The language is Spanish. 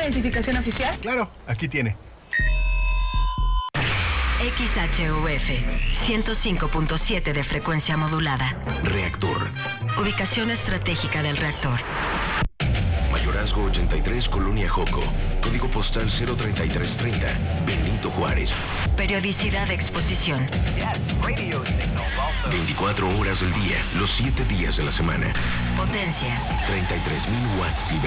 identificación oficial? Claro, aquí tiene. XHUF 105.7 de frecuencia modulada. Reactor. Ubicación estratégica del reactor. Mayorazgo 83, Colonia Joco. Código postal 03330. Benito Juárez. Periodicidad de exposición. 24 horas del día, los 7 días de la semana. Potencia. 33,000 watts.